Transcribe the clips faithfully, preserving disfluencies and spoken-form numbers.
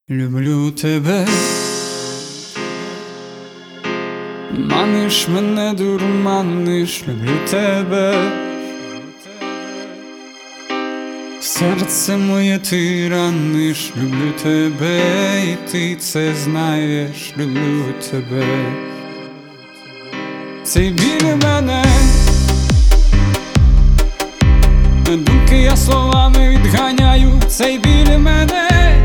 Люблю тебе, маниш мене, дурманиш, люблю тебе, серце моє ти раниш, люблю тебе, і ти це знаєш, люблю тебе. Цей біль мене, думки я словами відганяю, цей біль мене,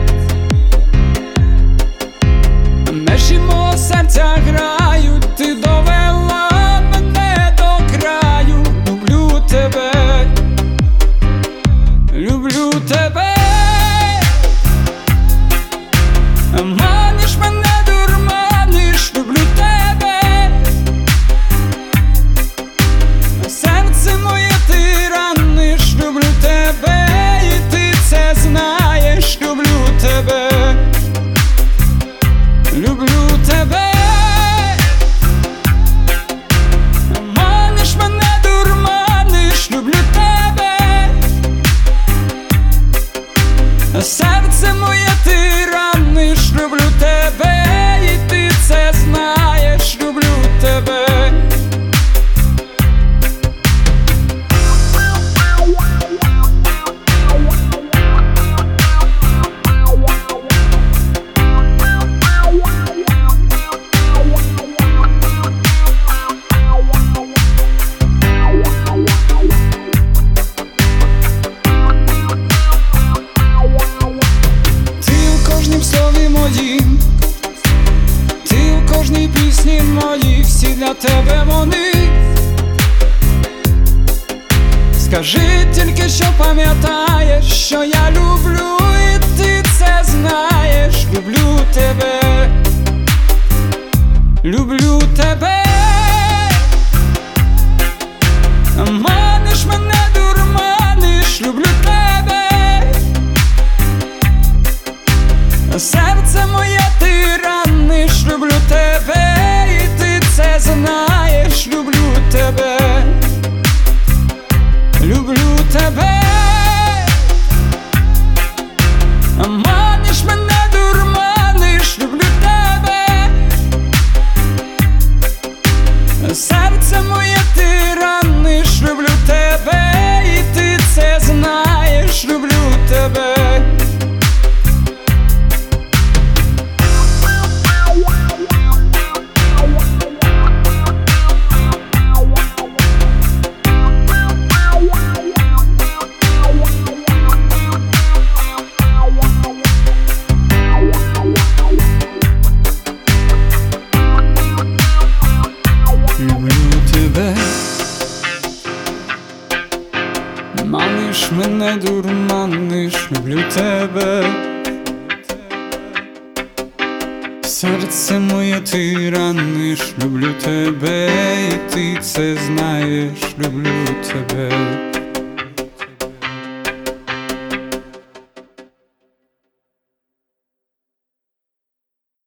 межі мого серця грають, ти довела мене до краю. Люблю тебе, люблю тебе, маниш мене, дурманиш, люблю тебе, серце моє ти раниш, люблю тебе, і ти це знаєш, люблю тебе. Люблю тебе, маниш мене, дурманиш, люблю тебе, серце моє ти раниш, люблю тебе, і ти це знаєш, люблю тебе. Ти у кожній пісні моїй, всі для тебе вони. Скажи тільки, що пам'ятаєш, що я люблю, і ти це знаєш. Люблю тебе, люблю тебе, маниш мене, дурманиш, люблю тебе, серце моє ти раниш, люблю тебе, і ти це знаєш, люблю тебе, люблю тебе, маниш мене, дурманиш, люблю тебе, серце моє ти раниш, люблю тебе, і ти це знаєш, люблю тебе. Маниш мене, дурманиш, люблю тебе, серце моє ти раниш, люблю тебе, і ти це знаєш, люблю тебе.